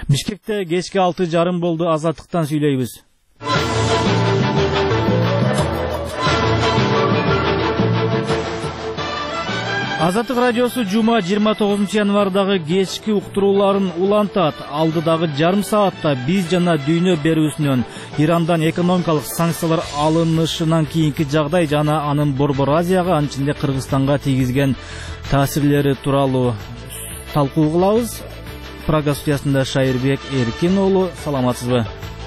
Бишкекте кечки 6:30 болду. Азаттыктан сүйлөйбүз. Азаттык радиосу жума 29 январдагы кечки уктурууларын улантат. Алдыдагы жарым саатта биз жана дүйнө берүүсүнөн Ирандан экономикалык санкциялар алынышынан кийинки жагдай жана анын Борбор Азияга, анын ичинде Кыргызстанга тийгизген таасирлери тууралуу талкуу кылабыз. Прага студиясында Шайырбек Эркин уулу, саламатсызбы?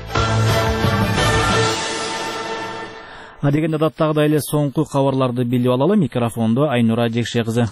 Адегенде даттагыдай эле соңку кабарларды билип алалы. Микрофондо Айнура Жекше кызы.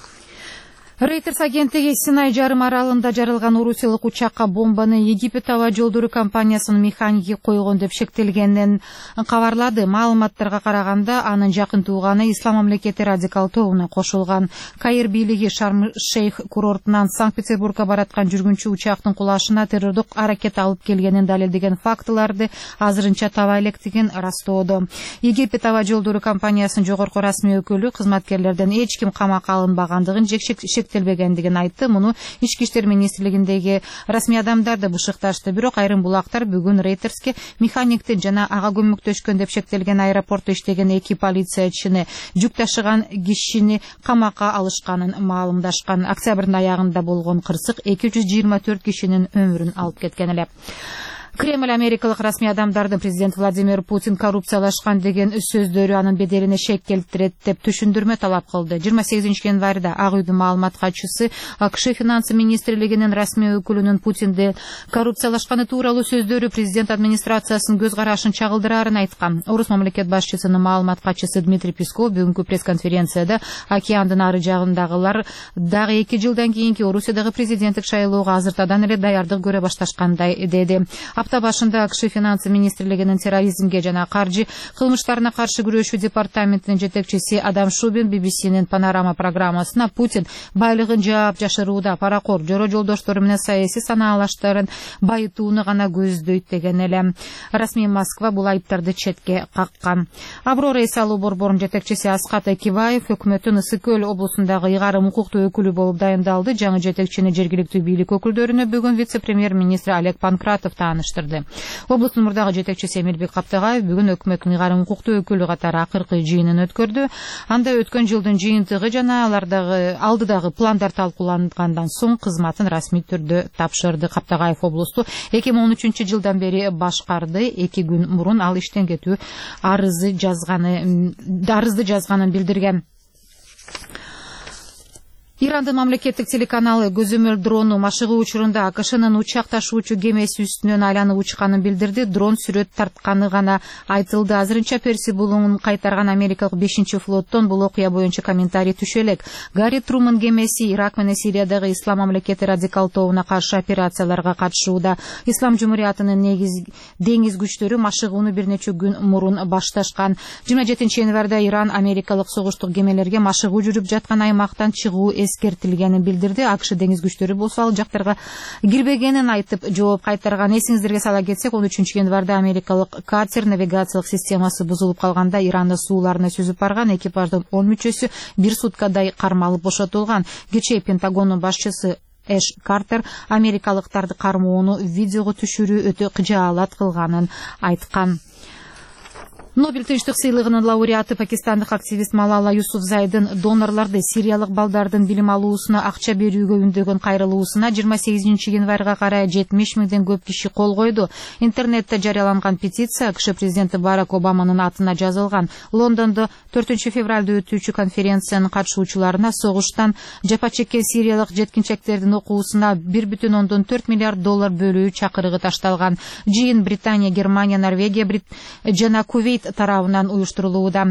Reuters агенттиги Синай жарым аралында жарылган Орусиялык учакка бомбаны Египет аба жолдору компаниясынын механиги койгон деп шектелгенин кабарлады. Маалыматтарга караганда, анын жакын тууганы Ислам мамлекети радикал тобуна кошулган. Каир бийлиги Шарм-Шейх курортунан Санкт-Петербургга бараткан жүргүнчү учактын кулашына террордук аракет алып келгенин далилдеген фактыларды азырынча таба электигин растоодо. Египет аба жолдору компаниясынын жогорку расмий өкүлү кызматкерлерден эч ким камакка алынбагандыгын, шектелбегендигин айтты. Муну Ички иштер министрлигиндеги расмий адамдар да бушукташты. Бирок айрым булактар бүгүн Рейтерске механиктин жана ага көмөктөшкөн деп шектелген аэропортто иштеген 2 полициячыны, жүк ташыган кишини камакка алышканын маалымдашкан. Октябрдын аягында болгон кырсык 224 кишинин өмүрүн алып кеткен эле. Кремль америкалык расмий адамдардын президент Владимир Путин коррупциялашкан деген сөздөрү анын беделине шек келтирет деп түшүндүрмө талап кылды. 28 январда Ак үйдүн маалымат катчысы АКШ финансы министрлигинин расмий өкүлүнүн Путинди коррупциялашканы тууралуу сөздөрү президент администрациясынын көз карашын чагылдыраарын айткан. Орус мамлекет башчысынын маалымат катчысы Дмитрий Песков бүгүнкү пресс-конференцияда океандын ары жагындагылар дагы 2 жылдан кийинки Орусиядагы президенттик шайлоого азыртадан эле даярдык көрө башташкандай деди. Апта башында АКШ финансы министрлигинин терроризмге жана каржы кылмыштарына каршы күрөшүү департаментинин жетекчиси Адам Шубин BBC'нин Панорама программасына Путин байлыгын жаап жашырууда паракор жоро жолдоштору менен саясий санаалаштарын байытууну гана көздөйт деген эле. Расмий Москва бул айыптарды четке каккан. Аврора эс алуу борборунун жетекчиси Аскат Экибаев өкмөттүн Ысык көл облусундагы ыйгарым укуктуу өкүлү болуп дайындалды. Жаңы жетекчини жергиликтүү бийлик өкүлдөрүнө бүгүн вице-премьер-министр Олег Панкратов тааныштырды. Облустун мурдагы жетекчиси Эмилбек Каптагаев бүгүн өкмөттүн ыйгарым укуктуу өкүлү катары акыркы жыйынын өткөрдү. Анда өткөн жылдын жыйынтыгы жана алдыдагы пландар талкуулангандан соң кызматын расмий түрдө тапшырды. Каптагаев облусту 2013 жылдан бери башкарды. 2 күн мурун ал иштен кетүү арызды жазганын билдирген. Ирандын мамлекеттик телеканалы көзөмөл дрону машыгуу учурунда АКШнын учак ташуучу кемеси үстүнөн айланып учканын билдирди. Дрон сүрөт тартканы гана айтылды. Азырынча Перси булуңун кайтарган америкалык 5-флоттон бул окуя боюнча комментарий түшө элек. Гарри Труман кемеси Ирак менен Сириядагы Ислам мамлекети радикал тобуна каршы операцияларга катышууда. Ислам жумуриятынын деңиз күчтөрү машыгууну бир нече күн мурун башташкан. 27 январда Иран америкалык согуштук кемелерге машыгуу жүрүп жаткан аймактан чыгуу эскертилгенин билдирди. АКШ деңиз күчтөрү болсо ал жактарга кирбегенин айтып жооп кайтарган. Эсиңиздерге сала кетсек, 13 январда америкалык катер навигациялык системасы бузулуп калганда Ирандын сууларына сүзүп барган экипаждын 10 мүчөсү бир суткадай кармалып бошотулган. Кечээ Пентагондун башчысы Эш Картер америкалыктарды кармоону видеого түшүрүү өтө кыжаалат кылганын айткан. Нобель тынчтык сыйлыгынын лауреаты пакистандык активист Малала Юсуфзайдын донорларды сириялык балдардын билим алуусуна акча берүүгө үндөгөн кайрылуусуна 28 январга карай 70 миңден көп киши кол койду. Интернетте жарыяланган петиция АКШ президенти Барак Обаманын атына жазылган. Лондондо 4 февралда өтүүчү конференциянын катышуучуларына согуштан жапа чеккен сириялык жеткинчектердин окуусуна 1,4 миллиард доллар бөлүү чакырыгы ташталган. Жыйын Британия, Германия, Норвегия жана Кувейт тарабынан уюштурулууда.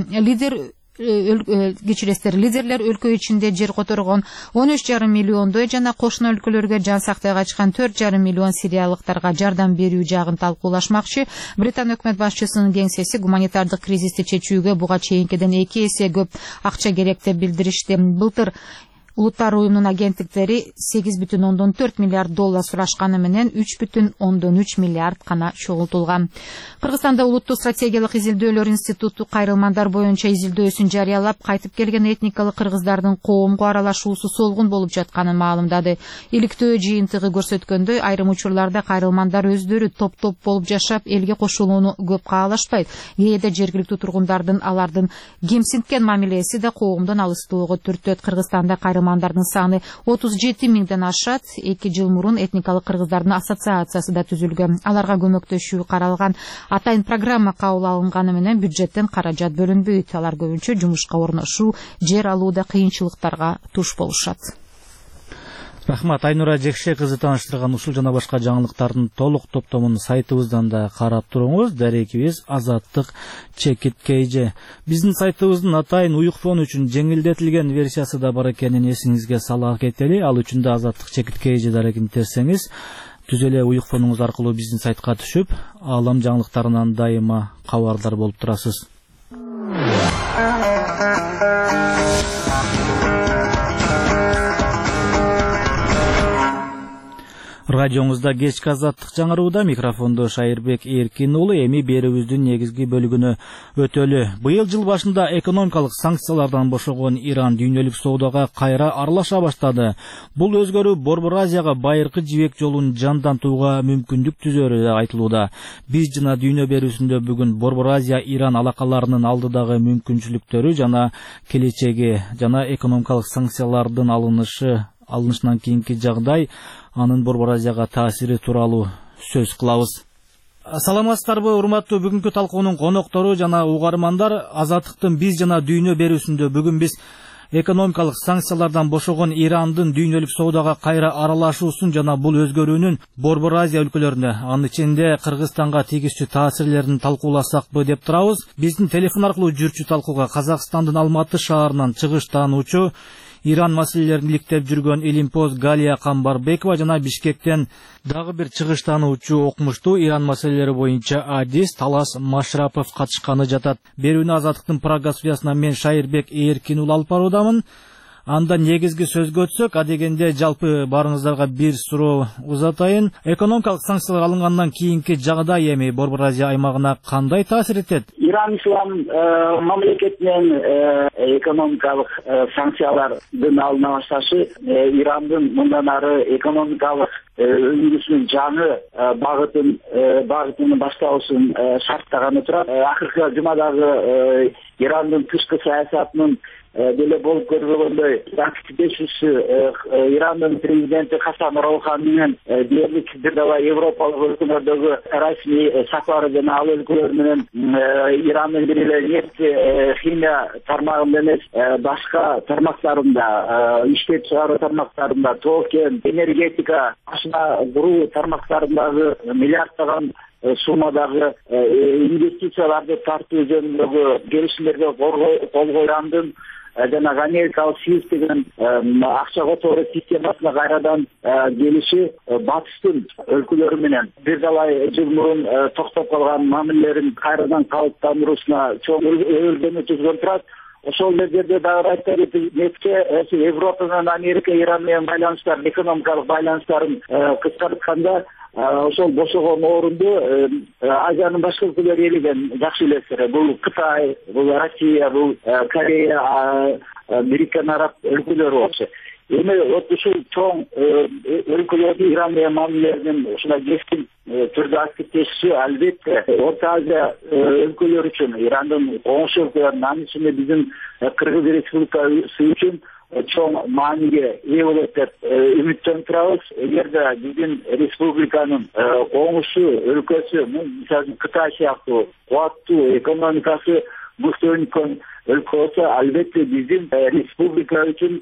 Лидерлер өлкө ичинде жер которгон 13,5 миллиондой жана кошуна өлкөлөргө жан сактay качкан 4,5 миллион сириялыктарга жардам берүү жагын талкуулашмакчы. Британ өкмөт башчысынын кеңсеси гуманитардык кризисти чечүүгө буга чейинкиден 2 эсе көп акча керек деп билдиришти. Былтыр Улуттар уюмунун агенттиктери $8,4 миллиард сурашканы менен $3,3 миллиард гана чогултулган. Кыргызстанда улуттук стратегиялык изилдөөлөр институту кайрылмандар боюнча изилдөөсүн жарыялап, кайтып келген этникалык кыргыздардын коомго аралашуусу солгун болуп жатканын маалымдады. Иликтөө жыйынтыгы көрсөткөндөй, айрым учурларда кайрылмандар өздөрү топ-топ болуп жашап, элге кошулууну көп каалашпайт. Кээде жергиликтүү тургундардын алардын кемсинткен мамилеси да коомдон алыстоого түртөт. Кыргызстанда кайрылмандардын саны 37 миңден ашат. 2 жыл мурун этникалык кыргыздардын ассоциациясы да түзүлгөн. Аларга көмөктөшүү каралган атайын программа кабыл алынганы менен бюджеттен каражат бөлүнбөйт. Алар көбүнчө жумушка орношуу, жер алууда кыйынчылыктарга туш болушат. Рахмат, Айнура Жекше кызы тааныштырган ушул жана башка жаңылыктардын толук топтомун сайтыбыздан да карап туруңуз. Дарекибиз Азаттык ЧКТ. Биздин сайтыбыздын атайын уюкфон үчүн жеңилдетилген версиясы да бар экенин эсиңизге сала кетели. Ал үчүн да Азаттык ЧКТ дарегин терсеңиз, түз эле уюкфонуңуз аркылуу биздин сайтка түшүп, аалам жаңылыктарынан дайыма кабардар болуп турасыз. Радионузда кечки Азаттык жаңырууда, микрофондо Шайырбек Эркин уулу. Эми берүүбүздүн негизги бөлүгүнө өтөлү. Быйыл жыл башында экономикалык санкциялардан бошогон Иран дүйнөлүк соодага кайра аралаша баштады. Бул өзгөрүү Борбор Азияга байыркы жибек жолун жандантууга мүмкүндүк түзөрү айтылууда. Биз жана дүйнө берүүсүндө бүгүн Борбор Азия Иран алакаларынын алдыдагы мүмкүнчүлүктөрү жана келечеги жана экономикалык санкциялардын алынышынан кийинки жагдай, анын Борбор Азияга таасири тууралуу сөз кылабыз. Саламатсыздарбы, урматтуу бүгүнкү талкуунун коноктору жана угармандар. Азаттыктын биз жана дүйнө берүүсүндө бүгүн биз экономикалык санкциялардан бошогон Ирандын дүйнөлүк соодага кайра аралашуусун жана бул өзгөрүүнүн Борбор Азия өлкөлөрүнө, анын ичинде Кыргызстанга тийгизчү таасирлерин талкууласакпы деп турабыз. Биздин телефон аркылуу жүрчү талкууга Казакстандын Алматы шаарынан чыгыш таануучу, Иран маселелерин иликтеп жүргөн Илимпоз Галия Камбарбекова жана Бишкектен дагы бир чыгыш таануучу, окумуштуу Иран маселелери боюнча адис Талас Машрапов катышканы жатат. Берүүнү Азаттыктын Прага студиясынан мен Шайырбек Эркин уулу алып баруудамын. Анда негизги сөзгө өтсөк, адегенде жалпы барыңыздарга бир суроо узатайын. Экономикалык санкциялар алынгандан кийинки жагдай эми Борбор Азия аймагына кандай таасир этет? Иран ислам мамлекетинен экономикалык санкциялардын алына башташы Ирандын мындан ары экономикалык өндүрүшүнүн жаңы багытын башталышын шарттаганы турат. Акыркы жумадагы Ирандын тышкы саясатынын деле болуп көргөндөй активдешүүсү Ирандын президенти Хасан Роухани менен дээрлик бир дагы европалык өлкөлөрдөгү расмий сапары жана ал өлкөлөр менен Ирандын бир эле нефть химия тармагында эмес, башка тармактарында, иштеп чыгаруу тармактарында, тоо кен, энергетика, ашына куруу тармактарындагы миллиарддаган суммадагы инвестицияларды тартуу жөнүндөгү келишимдерге кол койгандын жана Америкалык СИЗ деген акча которуу системасына кайрадан келиши батыштын өлкөлөрү менен бир талай жыл мурун токтоп калган мамилелерин кайрадан калыптандыруусуна чоң өлкөнү түзгөн турат. Ошол жерде дагы айтар нефтке Европа менен Америка, Иран менен байланыштар, экономикалык байланыштарын кыскартканда ошол бошогон орунду Азиянын башка өлкөлөрү ээлеген жакшы билесиздер. Бул Кытай, бул Россия, бул Корея, Бириккен Араб өлкөлөрү болчу. Эми ушул чоң өлкөлөрдү Иран менен мамилелеринин ушундай кескин түрдө активдешиши албетте Орто Азия өлкөлөрү үчүн, Ирандын коңшу өлкөлөрүнүн, анын ичинде биздин Кыргыз Республикасы үчүн чоң мааниге ээ болот деп үмүттөнүп турабыз. Эгерде биздин республиканын коңшу өлкөсү, мисалы Кытай сыяктуу кубаттуу экономикасы мыктөнүккөн өлкө болсо, албетте биздин республика үчүн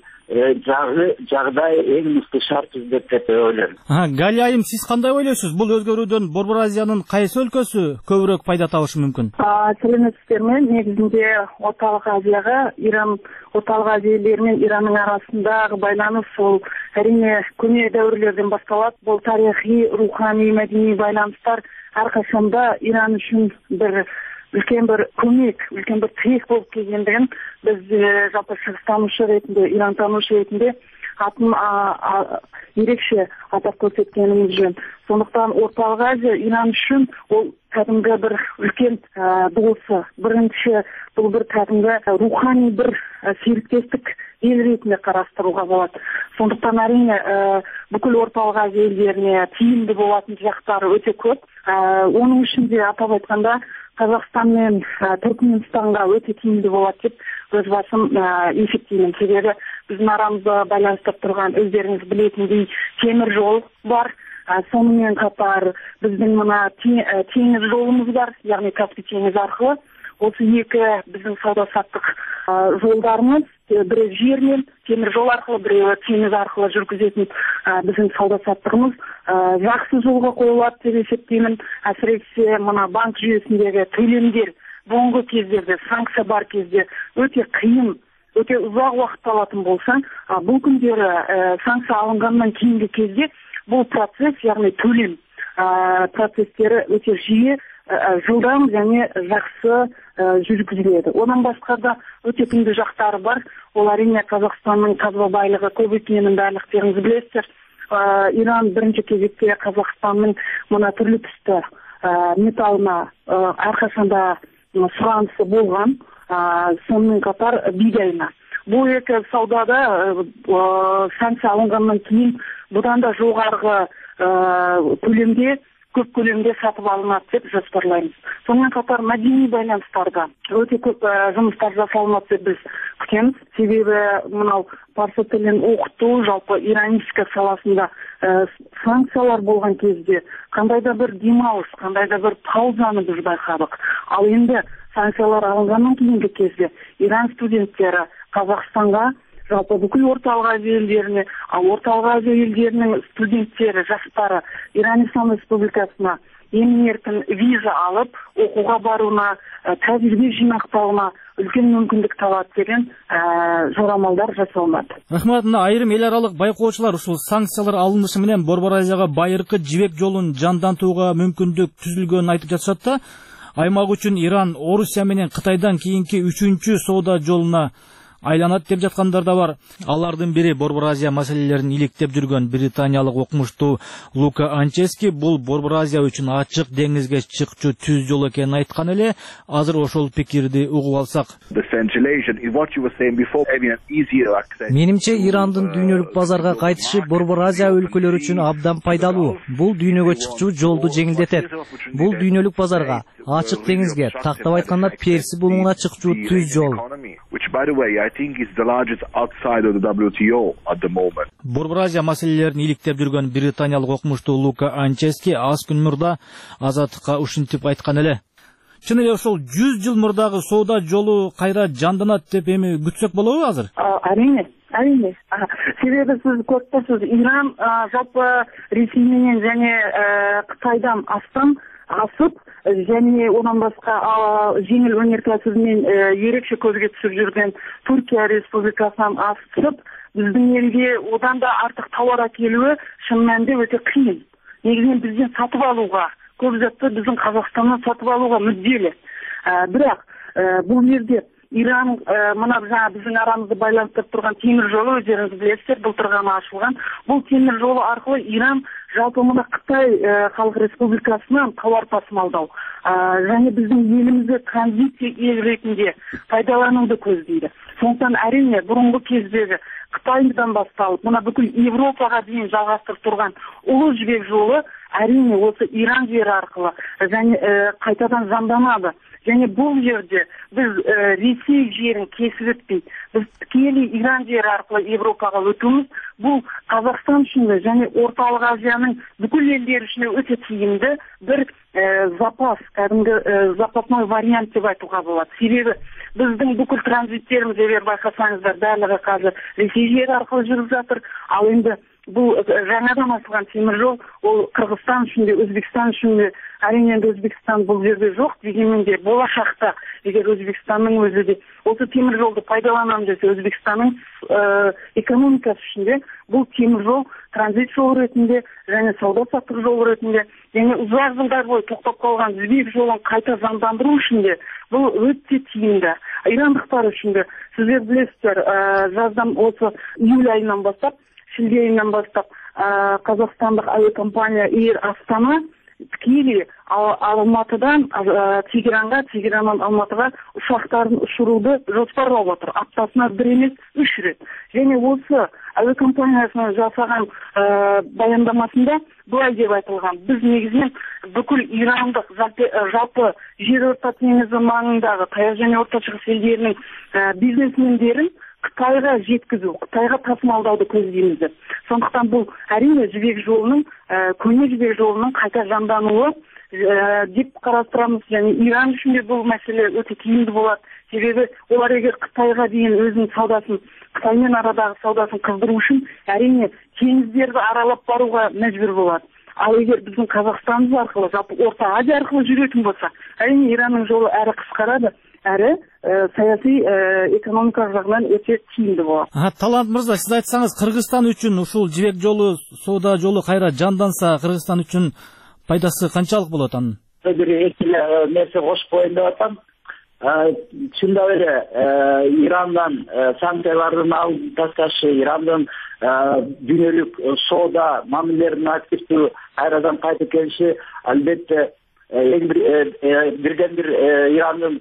жагдай эң мыкты шарт түзөт деп ойлойм. Галия айым, сиз кандай ойлойсуз? Бул өзгөрүүдөн Борбор Азиянын кайсы өлкөсү көбүрөөк пайда табышы мүмкүн? Саламатсыздарбы. Негизинде Ортолук Азияга, Ортолук Азия элдери менен Ирандын арасындагы байланыш ол әрине көне дәврлерден башталат. Бул тарихи, руханий, мәдәни байланыштар ар качанда Иран үчүн бир үлкен бір көмек, үлкен бір тірек болып келгендігін біз жалпы шығыстанушы ретінде, ирантанушы ретінде атын ерекше атап көрсеткеніміз жөн. Сондықтан Орталық Азия Иран үшін ол кәдімгі бір үлкен досы. Бірінші бұл бір кәдімгі рухани бір серіктестік ел ретінде қарастыруға болады. Сондықтан әрине бүкіл Орталық Азия елдеріне тиімді болатын жақтары өте көп. Оның ішінде атап айтқанда Қазақстан мен Түркменстанға өте тиімді болады деп өз басым есептеймін. Себебі біздің арамызда байланыстырып тұрған өздеріңіз білетіндей темір жол бар. Сонымен қатар біздің мына теңіз жолымыз бар, яғни Каспий теңізі арқылы. Осы екі біздің сауда-саттық жолдарымыз, бірі жермен темір жол арқылы, бірі теңіз арқылы жүргізетін біздің сауда-саттығымыз жақсы жолға қойылады деп есептеймін. Әсіресе мына банк жүйесіндегі төлемдер бұрынғы кездерде, санкция бар кезде өте қиын, өте ұзақ уақыт алатын болса, бұл күндері санкция алынғаннан кейінгі кезде бұл процесс, яғни төлем процестері өте жиі, жылдам және жақсы жүргізіледі. Одан басқа да өте тиімді жақтары бар. Ол әрине Қазақстанның қазба байлығы көп екенін барлықтарыңыз білесіздер. Иран бірінші кезекте Қазақстанның мына түрлі түсті металлына әрқашанда сұранысы болған, сонымен қатар бидайына. Бұл екі саудада санкция алынғаннан кейін бұдан да жоғарғы көлемде, көп көлемде сатып алынады деп жоспарлаймыз. Сонымен қатар мәдени байланыстарда өте көп жұмыстар жасалынады деп біз күтеміз. Себебі мынау парсы тілін оқыту, жалпы иранистика саласында санкциялар болған кезде қандай да бір демалыс, қандай да бір паузаны біз байқадық. Ал енді санкциялар алынғаннан кейінгі кезде Иран студенттері Қазақстанға, жалпы бүкіл Орталық Азия елдеріне, ал Орталық Азия елдерінің студенттері, жастары Иран Ислам Республикасына емін-еркін виза алып, оқуға баруына, тәжірибе жинақтауына үлкен мүмкіндік табады деген жорамалдар жасалынады. Рахмат, айрым ел аралық байқаушылар ушул санкциялар алынышы менен Борбор Азияга байыркы жибек жолун жандантууга мүмкүндүк түзүлгөнүн айтып жатышат да, аймак үчүн Иран Орусия менен Кытайдан кийинки 3-чү соода жолуна айланат деп жаткандар да бар. Алардын бири Борбор Азия маселелерин иликтеп жүргөн британиялык окумуштуу Лука Анчески бул Борбор Азия үчүн ачык деңизге чыкчу түз жол экенин айткан эле. Азыр ошол пикирди угуп алсак. Менимче Ирандын дүйнөлүк базарга кайтышы Борбор Азия өлкөлөрү үчүн абдан пайдалуу. Бул дүйнөгө чыкчу жолду жеңилдетет. Бул дүйнөлүк базарга, ачык деңизге, тактап айтканда Перси булуңуна чыкчу түз жол. Борбор Азия маселелерин иликтеп жүргөн британиялык окумуштуу Лука Анчески аз күн мурда Азаттыкка ушинтип айткан эле. Чын эле ошол 100 жыл мурдагы соода жолу кайра жанданат деп эми күтсөк болобу азыр? Әрине. Себебі сіз көрсөтсүз, Иран жалпы Ресей менен және Кытайдан асып, және одан басқа жеңіл өнеркәсібімен ерекше көзге түсіп жүрген Түркия Республикасынан асып, біздің елге одан да артық тауар әкелуі шын мәнінде өте қиын. Негізінен бізден сатып алуға, көп затты біздің Қазақстаннан сатып алуға мүдделі. Бірақ бұл жерде Иран мына біздің арамызды байланыстырып тұрған темір жолы, өздеріңіз білесіздер, былтыр ғана ашылған. Бұл темір жолы арқылы Иран жалпы мына Қытай Халық Республикасынан тауар тасымалдау және біздің елімізді транзит ел ретінде пайдалануды көздейді. Сондықтан әрине бұрынғы кездегі Қытайдан басталып, мына бүкіл Европаға дейін жалғастырып тұрған ұлы жібек жолы әрине осы Иран жері арқылы және қайтадан жанданады. Және бұл жерде біз Ресей жерін кесіп өтпей, біз тікелей Иран жері арқылы Европаға өтуіміз, бұл Қазақстан үшін және Орталық Азияның бүкіл елдері үшін өте тиімді бір запас, кәдімгі запасной вариант деп айтуға болады. Себебі біздің бүкіл транзиттеріміз егер байқасаңыздар, барлығы қазір Ресей жері арқылы жүріп жатыр, ал енді бұл жаңадан ашылған темір жол, ол Қырғызстан үшін де, Өзбекстан үшін де әрине енді Өзбекстан бұл жерде жоқ, дегенмен де болашақта егер Өзбекстанның өзі де осы темір жолды пайдаланамын десе, Өзбекстанның экономикасы ішінде бұл темір жол транзит жол ретінде және сауда саттық жол ретінде және ұзақ жылдар бойы тоқтап қалған жібек жолын қайта жандандыру үшін де бұл өте тиімді. Ирандықтар үшін де сіздер білесіздер, жаздан осы июль айынан бастап, шілде айынан бастап қазақстандық әуе компания Air Астана тікелей Алматыдан Тегеранға, Тегераннан Алматыға ұшақтарын ұшыруды жоспарлап отыр. Аптасына 1 емес 3 рет. Және осы әуе компаниясының жасаған баяндамасында былай деп айтылған: біз негізінен бүкіл ирандық жалпы жерорта теңізі маңындағы таяу және орта шығыс елдерінің бизнесмендерін Қытайға жеткізу, Қытайға тасымалдауды көздейміз. Сондықтан бұл әрине жібек жолының, көне жібек жолының қайта жандануы деп қарастырамыз. Және Иран үшін де бұл мәселе өте тиімді болады. Себебі олар егер Қытайға дейін өзінің саудасын, Қытаймен арадағы саудасын қыздыру үшін әрине теңіздерді аралап баруға мәжбүр болады. Ал егер біздің Қазақстанымыз арқылы, жалпы Орта Азия арқылы жүретін болса, әрине Иранның жолы әрі қысқарады, әрі саяси экономикалық жағынан өте тиімді болады. Талант мырза, сіз айтсаңыз, Қырғызстан үшін ушул жібек жолу, сауда жолу кайра жанданса, Қырғызстан үшін пайдасы қаншалық болады анын? Бир нерсе кошуп коеюн деп атам. Чындап эле Ирандан санкциялардын алып тасташы, Ирандын дүйнөлүк соода мамилелерин активдүү кайрадан кайтып келиши албетте бирден бир Ирандын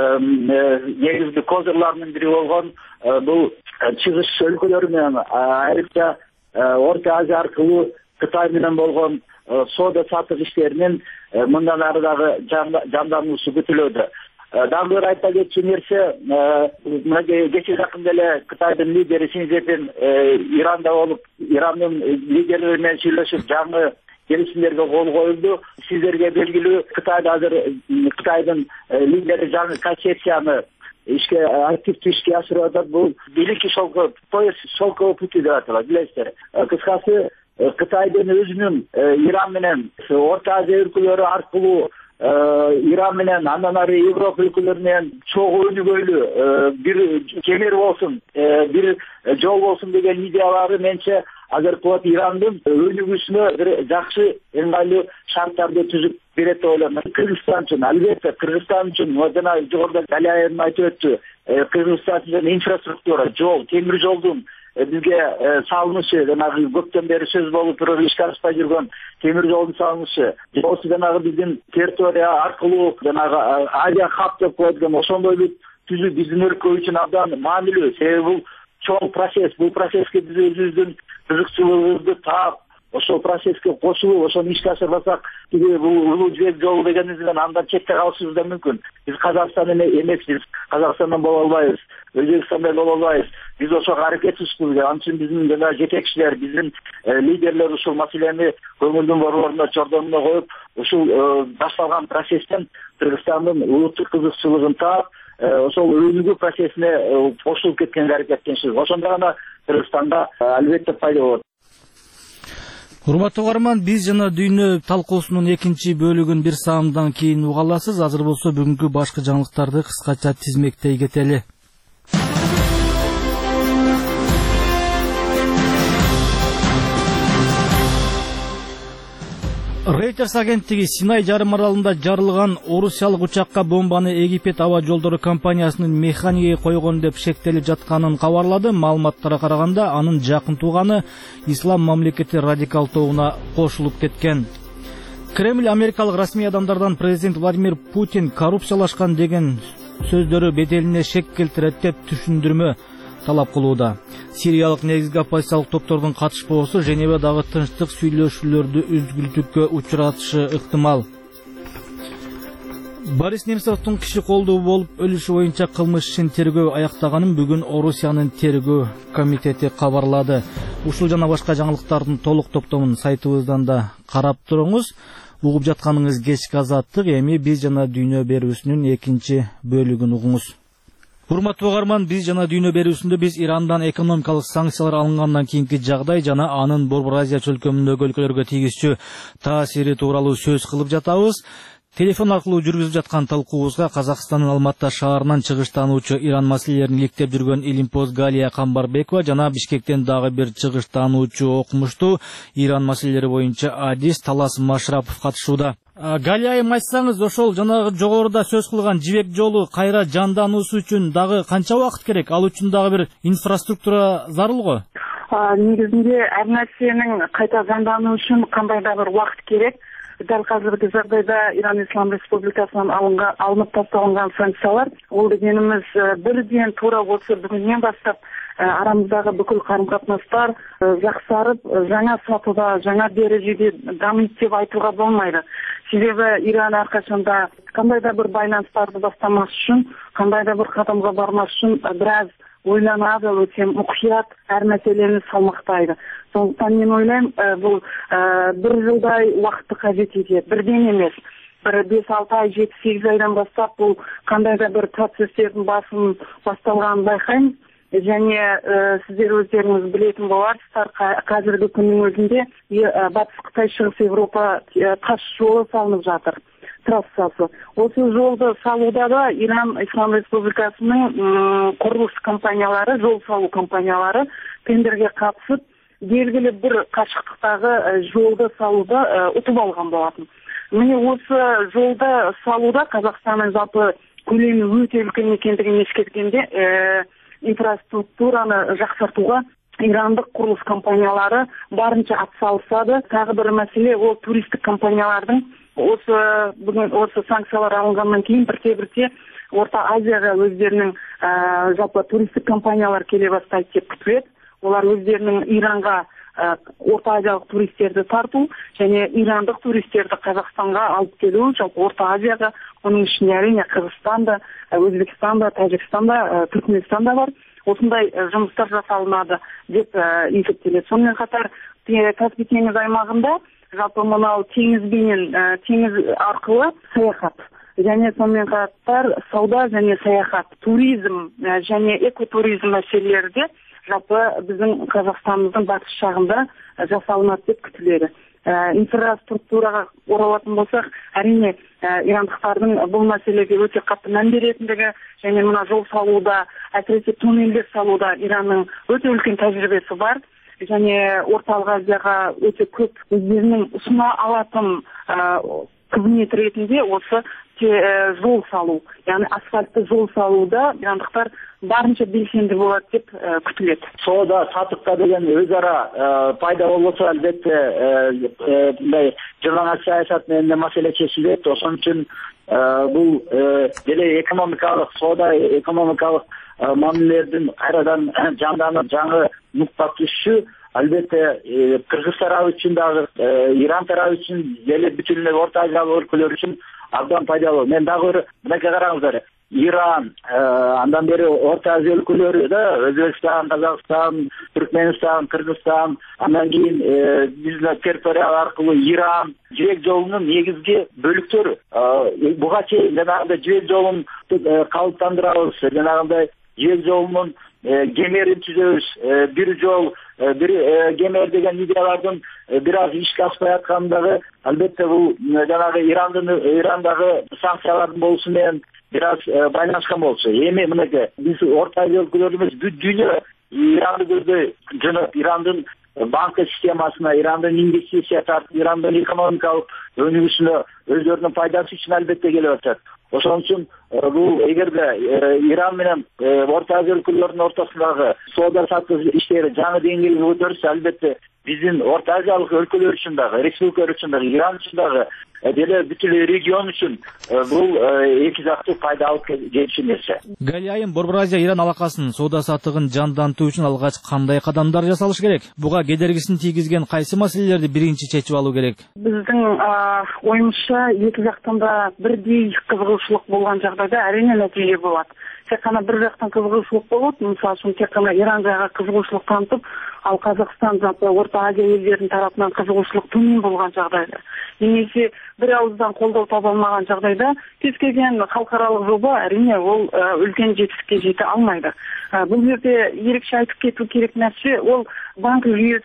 негизги козырларынын бири болгон бул чыгыш өлкөлөрү менен, айрыкча Орта Азия аркылуу Кытай менен болгон соода саттык иштеринин мындан ары дагы жандануусу күтүлөдү. Дагы бир айта кетчү нерсе, кече жакында эле Кытайдын лидери Си Цзиньпин Иранда болуп, Ирандын лидерлери менен сүйлөшүп, жаңы келишимдерге кол коюлду. Сиздерге белгилүү, Кытайда азыр Кытайдын лидери жаңы концепцияны активдүү ишке ашырып атат. Бул Великий шелковый путь деп аталат, билесиздер. Кыскасы, Кытайдын өзүнүн Иран менен Орта Азия өлкөлөрү аркылуу Иран менен, андан ары Европа өлкөлөрүнөн чогуу өнүгөйлүү бир кемер болсун, бир жол болсун деген идеялары менче азыр кылат Ирандын өнүгүүсүнө бир жакшы ыңгайлуу шарттарды түзүп берет деп ойлойм. Кыргызстан үчүн, албетте Кыргызстан үчүн жана жогоруда Галиаевдин айтып өттү, Кыргызстан үчүн инфраструктура, жол, темир жолдун бизге салынышы, жанагы көптөн бери сөз болуп туруп ишке ашпай жүргөн темир жолдун салынышы, осы жанагы биздин территория аркылуу жанагы Азия хаб деп коюлган ошондой түзүү биздин өлкө үчүн абдан маанилүү. Себеби бул чоң процесс, бул процесске биз өзүбүздүн кызыкчылыгыбызды таап, ошол процесске кошулуп, ошону ишке ашырбасак, бул улуу жибек жолу дегенибиз менен андан четте калышыбыз да мүмкүн. Биз Казакстан эмеспиз, Казакстандан боло албайбыз, Өзбекстандан боло албайбыз. Биз ошого аракетчибиз. Ал үчүн биздин жана жетекчилер, биздин лидерлер ушул маселени көңүлдүн борборуна, чордонуна коюп, ушул башталган процесстен Кыргызстандын улуттук кызыкчылыгын таап, ошол өнүгүү процессине кошулуп кеткенге аракеттенишиз. Ошондо гана Кыргызстанда албетте пайда болот. Урматтуу угарман, биз жана дүйнө талкуусунун экинчи бөлүгүн бир саамдан кийин уга аласыз. Азыр болсо бүгүнкү башкы жаңылыктарды кыскача тизмектей кетели. Reuters агенттиги Синай жарым аралында жарылган орусиялык учакка бомбаны Египет аба жолдору компаниясынын механиги койгон деп шектелип жатканын кабарлады. Маалыматтарга караганда, анын жакын тууганы Ислам мамлекети радикал тобуна кошулуп кеткен. Кремль америкалык расмий адамдардан президент Владимир Путин коррупциялашкан деген сөздөрү беделине шек келтирет деп түшүндүрмө талап кылууда. Сириялык негизги оппозициялык топтордун катышпоосу Женевадагы тынчтык сүйлөшүүлөрдү үзгүлтүккө учуратышы ыктымал. Борис Немцовдун киши колдуу болуп өлүшү боюнча кылмыш ишин тергөө аяктаганын бүгүн Орусиянын тергөө комитети кабарлады. Ушул жана башка жаңылыктардын толук топтомун сайтыбыздан да карап туруңуз. Угуп жатканыңыз кечки азаттык, эми биз жана дүйнө берүүсүнүн экинчи бөлүгүн угуңуз. Урматтуу угарман, биз жана дүйнө берүүсүндө биз Ирандан экономикалык санкциялар алынгандан кийинки жагдай жана анын Борбор Азия чөлкөмүндөгү өлкөлөргө тийгизчү таасири тууралуу сөз кылып жатабыз. Телефон аркылуу жүргүзүп жаткан талкуубузга Казакстандын Алматы шаарынан чыгыштануучу Иран маселелерин иликтеп жүргөн Илимпоз Галия Камбарбекова жана Бишкектен дагы бир чыгыштануучу окумуштуу Иран маселелери боюнча Адис Талас Машрапов катышууда. Галия айым, айтсаңыз, ошол жанагы жогоруда сөз кылган жибек жолу кайра жандануусу үчүн дагы канча убакыт керек? Ал үчүн дагы бир инфраструктура зарыл го? Негизинде ар нерсенин кайта жандануу үчүн кандай да бир убакыт керек. Дәл қазіргі жағдайда Иран Ислам Республикасынан алынып тасталынған санкциялар, ол дегеніміз бірден тура осы бүгіннен бастап арамыздағы бүкіл қарым-қатынастар жақсарып, жаңа сатыда, жаңа дәрежеде дамиды деп айтуға болмайды. Себебі Иран әрқашанда қандай да бір байланыстарды бастамас үшін, қандай да бір қадамға бармас үшін біраз ойланады, өте мұқият әр мәселені салмақтайды. Сондықтан мен ойлаймын, бұл бір жылдай уақытты қажет етеді, бірден емес. Бір 5-6 ай, 7-8 айдан бастап бұл қандай да бір процестердің басталғанын байқаймыз. Және сіздер өздеріңіз білетін боларсыздар, қазіргі күннің өзінде Батыс Қытай, Шығыс Европа тас жолы салынып жатыр, трассасы. Осы жолды салуда да Иран Ислам Республикасының құрылыс компаниялары, жол салу компаниялары тендерге қатысып, белгілі бір қашықтықтағы жолды салуды ұтып алған болатын. Міне осы жолды салуда Қазақстанның жалпы көлемі өте үлкен екендігін ескерткенде инфраструктураны жақсартуға ирандық құрылыс компаниялары барынша атсалысады. Тағы бір мәселе, ол туристік компаниялардың осы санкциялар алынғаннан кейін бірте-бірте Орта Азияға өздерінің жалпы туристік компаниялар келе бастайды деп күтіледі. Олар өздерінің Иранға Орта Азиялық туристерді тарту және ирандық туристерді Қазақстанға алып келу, жалпы Орта Азияға, оның ішінде әрине Қырғызстанда, Өзбекстанда, Тәжікстанда, Түркменстанда бар. Осындай жұмыстар жасалынады деп есептеледі. Сонымен қатар Каспий теңіз аймағында жалпы мынау теңіз арқылы саяхат және сонымен қатар сауда және саяхат, туризм және экотуризм мәселелері жалпы біздің Қазақстанымыздың батыс жағында жасалынады деп күтіледі. Инфраструктураға оралатын болсақ, әрине ирандықтардың бұл мәселеге өте қатты мән беретіндігі және мына жол салуда, әсіресе туннельдер салуда Иранның өте үлкен тәжірибесі бар. Және Орталық Азияға өте көп өздерінің ұсына алатын қызмет ретінде осы жол салу, яғни асфальтты жол салуда ирандықтар барынша белсенді болады деп күтіледі. Сода сатықта деген өзара пайда болса, әлбетте жаңа саясат менен маселе чечилет. Ошон үчүн бул деле экономикалык соода, экономикалык мамилелердин кайрадан жанданып, жаңы нукта түшүшү албетте Кыргыз тарабы үчүн дагы, Иран тарабы үчүн, деле бүтүн Орта Азиялык өлкөлөр үчүн абдан пайдалуу. Мен дагы мынакей караңыздар. Иран, андан бери Орта Азия өлкөлөрү да, Өзбекстан, Казакстан, Түркменстан, Кыргызстан, андан кийин биздин территория аркылуу Иран жибек жолунун негизги бөлүктөрү. Буга чейин жанагындай жибек жолун калыптандырабыз, жанагындай жибек жолунун кемерин түзөбүз, бир жол, бир кемер деген идеялардын бир аз ишке аспай аткандагы, албетте бул жанагы Ирандагы санкциялардын болуусу менен бир аз байланышкан болчу. Эми мынакей биз Орта Азия өлкөлөрүбүз бүт дүйнө Иранды көздөй, жана Ирандын банка системасына, Ирандын инвестиция тартып, Ирандын экономикалык өнүгүшүнө өздөрүнүн пайдасы үчүн албетте келип атат. Ошон үчүн бул эгерде Иран менен Орта Азия өлкөлөрүнүн ортосундагы соода саттык иштери жаңы деңгээлге көтөрүлсө, албетте биздин Орта Азиялык өлкөлөр үчүн дагы, республикалар үчүн дагы, Иран үчүн дагы, деле бүтүн регион үчүн бул эки жактуу пайда алып келчү нерсе. Галия айым, Борбор Азия Иран алакасынын соода саттыгын жандантуу үчүн алгач кандай кадамдар жасалыш керек? Буга кедергисин тийгизген кайсы маселелерди биринчи чечип алуу керек? Биздин оюмча эки жактан да бирдей кызыгуучулук болгон жагдайда әрине нәтиже болот. тек қана бір жақтан қызығушылық болады, мысалы үшін тек қана Иран жағы қызығушылық танытып, ал Қазақстан жалпы Орта Азия елдерінің тарапынан қызығушылық төмен болған жағдайда, немесе бір ауыздан қолдау таба алмаған жағдайда, кез келген халықаралық жоба әрине ол үлкен жетістікке жете алмайды. Бұл жерде ерекше айтып кету керек нәрсе ол банк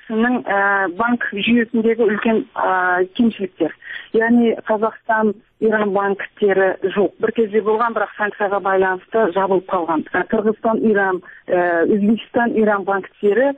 жүйесіндегі үлкен кемшіліктер. Яғни Қазақстан, Иран банктері жоқ. Bir кезде болған, бірақ санкцияға байланысты жабылып қалған. Қырғызстан, Иран, Өзбекстан, Иран банктері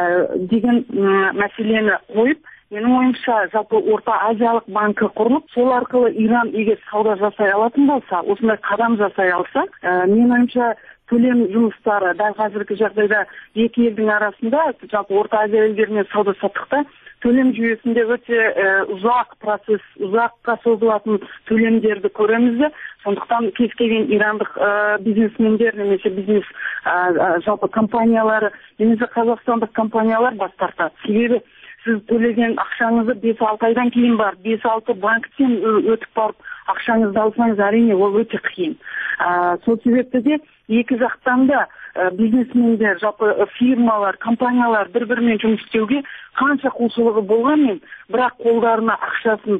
деген мәселені қойып, менің ойымша жалпы Орта Азиялық банкі құрылып, сол арқылы Иран егер сауда жасай алатын болса, осындай қадам жасай алса, менің ойымша төлем жұмыстары дәл қазіргі жағдайда екі елдің арасында, жалпы Орта Азия елдерімен сауда-саттықта төлем жүйесінде өте ұзақ процесс, ұзаққа созылатын төлемдерді көреміз де, сондықтан кез келген ирандық бизнесмендер немесе бизнес жалпы компаниялары, немесе қазақстандық компаниялар бас тартады. Себебі сіз төлеген ақшаңызды 5-6 айдан кейін бар, 5-6 банктен өтіп барып, ақшаңызды алсаңыз әрине ол өте қиын. Сол себепті де екі жақтан да бизнесмендер, жалпы фирмалар, компаниялар бір-бірімен жұмыс істеуге қанша құлшылығы болғанмен, бірақ қолдарына ақшасын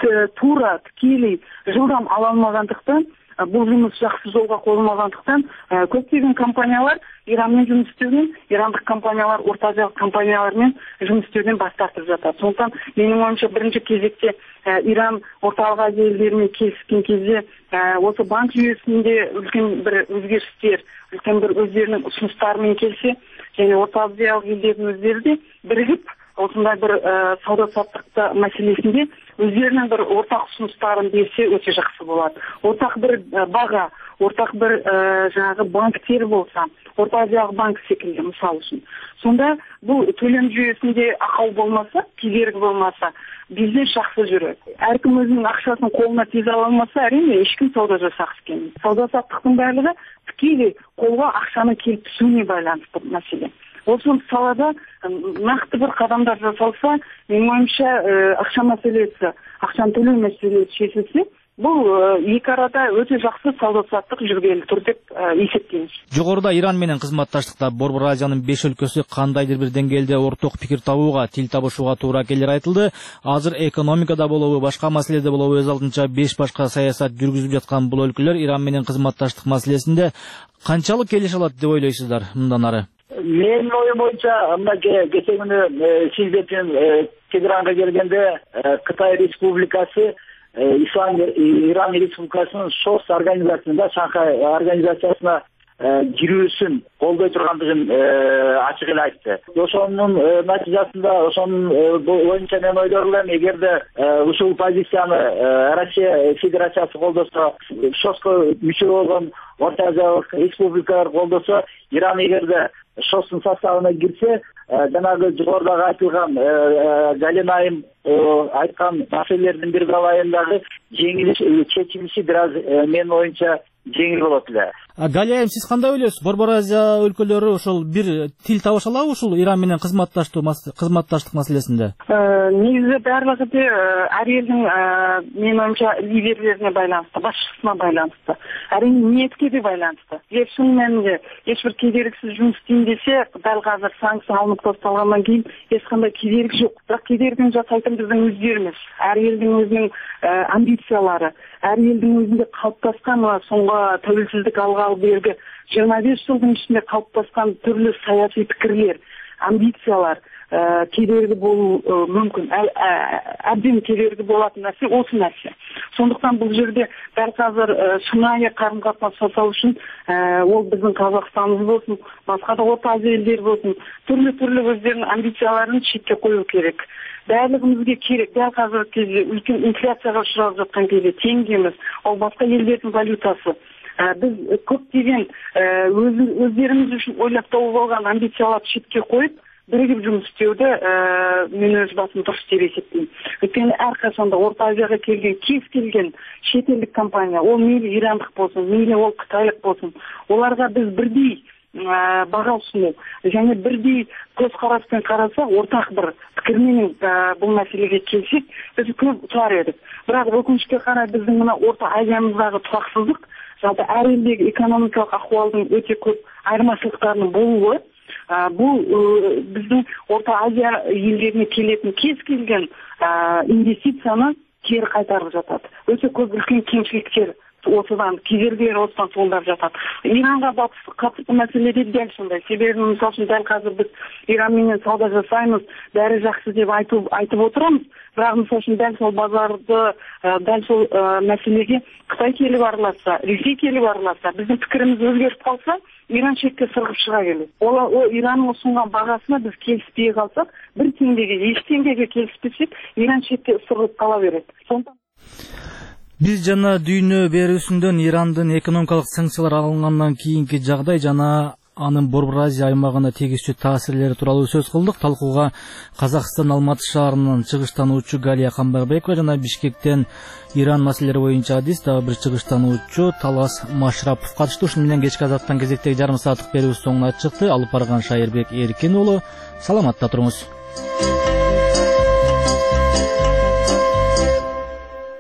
тура, тікелей, жылдам ала алмағандықтан, бұл жұмыс жақсы жолға қойылмағандықтан, көптеген компаниялар Иранмен жұмыс істеуден, ирандық компаниялар Орта Азиялық компаниялармен жұмыс істеуден бас тартып жатады. Сондықтан менің ойымша бірінші кезекте Иран Орталық Азия елдерімен келіскен кезде осы банк жүйесінде үлкен бір өзгерістер, үлкен бір өздерінің ұсыныстарымен келсе, және Орта Азиялық елдердің өздері де бірігіп осындай бір сауда-саттық мәселесінде өздерінің бір ортақ ұсыныстарын берсе өте жақсы болады. Ортақ бір баға, ортақ бір жаңағы банктер болса, Орта Азиялық банк секілді мысал үшін. Сонда бұл төлем жүйесінде ақау болмаса, кедергі болмаса, бизнес жақсы жүреді. Әркім өзінің ақшасын қолына тез ала алмаса, әрине ешкім сауда жасағысы келмейді. Сауда-саттықтың барлығы тікелей қолға ақшаның келіп түсуіне байланысты мәселе. Осы салада нақты бір қадамдар жасалса, менің ойымша ақша мәселесі, ақшаны төлеу мәселесі шешілсе, бұл екі арада өте жақсы сауда-саттық жүргелі тұр деп есептейміз. Жоғарыда Иран менен кызматташтыкта Борбор Азиянын 5 өлкөсү кандайдыр бир деңгээлде орток пикир табууга, тил табышууга туура келери айтылды. Азыр экономикада болобу, башка маселеде болобу өз алдынча 5 башка саясат жүргүзүп жаткан бул өлкөлөр Иран менен кызматташтык маселесинде канчалык келише алат деп ойлойсуздар мындан ары? Менің ойым бойынша, кеше күні сиз Тегеранға келгенде Қытай Республикасы Иран Республикасының ШОС организациясында, Шанхай организациясына жүрүүсүн колдой тургандыгын ачык эле айтты. Ошонун натыйжасында, ошонун боюнча мен ойлойм, эгерде ушул позицияны Россия Федерациясы колдосо, ШОСко мүчө болгон Орта Азиялык республикалар колдосо, Иран эгерде ШОСтун составына кирсе, жанагы жогорудагы айтылган Гален айым айткан маселелердин бир калайындагы чечилиши бир аз менин оюмча жеңил болот эле. Галия айым, сиз кандай ойлойсуз? Борбор Азия өлкөлөрү ошол бир тил табыша алабы ушул Иран менен кызматташтык маселесинде? Негизи барлыгы ар элдин менин оюмча лидерлерине байланыштуу, башчысына байланыштуу. Әрине ниетке де байланыштуу. Шын мәнінде эч бир кедергисиз жұмыс істейм десе, дәл қазір санкция алынып тасталгандан кейін ешқандай кедергі жоқ. Бірақ кедергіні жасайтын біздің өздеріміз. Әр елдің өзінің амбициялары, әр елдің өзінде қалыптасқан соңғы тәуелсіздік алғалы бергі 25 жылдың ішінде қалыптасқан түрлі саяси пікірлер, амбициялар кедергі болу мүмкін. Әбден кедергі болатын нәрсе осы нәрсе. Сондықтан бұл жерде дәл қазір шынайы қарым-қатынас жасау үшін ол біздің Қазақстанымыз болсын, басқа да Орта Азия елдері болсын, түрлі өздерінің амбицияларын шетке қою керек. Барлығымызге керек. Дәл қазіргі кезде үлкен инфляцияға ұшырап жатқан кезде теңгеміз, ол басқа елдердің валютасы. Біз көптеген өздеріміз үшін ойлап тауып алған амбицияларды шетке қойып, бірігіп жұмыс істеуді мен өз басым дұрыс деп есептеймін. Өйткені әрқашанда Орта Азияға келген кез келген шетелдік компания, ол мейлі ирандық болсын, мейлі ол қытайлық болсын, оларға біз бірдей баға ұсыну және бірдей көзқараспен қараса, ортақ бір пікірмен бұл мәселеге келсек, біз көп ұтар едік. Бірақ өкінішке қарай біздің мына Орта Азиямыздағы тұрақсыздық жалпы әр елдегі экономикалық ахуалдың өте көп айырмашылықтарының болуы бұл біздің Орта Азия елдеріне келетін кез келген инвестицияны кері қайтарып жатады. Өте көп үлкен кемшіліктер осыдан кедергілер осыдан туындап жатады. Иранға қатысты мәселеде дәл сондай. Себебі мысалы үшін дәл қазір біз Иранмен сауда жасаймыз, бәрі жақсы деп айтып отырамыз. Бірақ мысалы үшін дәл сол базарды, дәл сол мәселеге Қытай келіп араласса, Ресей келіп араласса, біздің пікіріміз өзгеріп қалса, Иран шетке сырғып шыға келеді. Ол Иранның ұсынған бағасына біз келіспей қалсақ, бір теңгеге, еш теңгеге келіспесек, Иран шетке сырғып қала береді. Биз жана дүйнө берүүсүндөн Ирандын экономикалык санкциялар алынгандан кийинки жагдай жана анын Борбор Азия аймагына тийгизчү таасирлери тууралуу сөз кылдык. Талкууга Казакстан Алматы шаарынын чыгыштануучу Галия Камбарбекова жана Бишкектен Иран маселелери боюнча адис дагы бир чыгыштануучу Талас Машрапов катышты. Ушуну менен кечки Азаттан кезектеги жарым сааттык берүүбүз соңуна чыкты. Алып барган Шайырбек Эркин уулу. Саламатта туруңуз.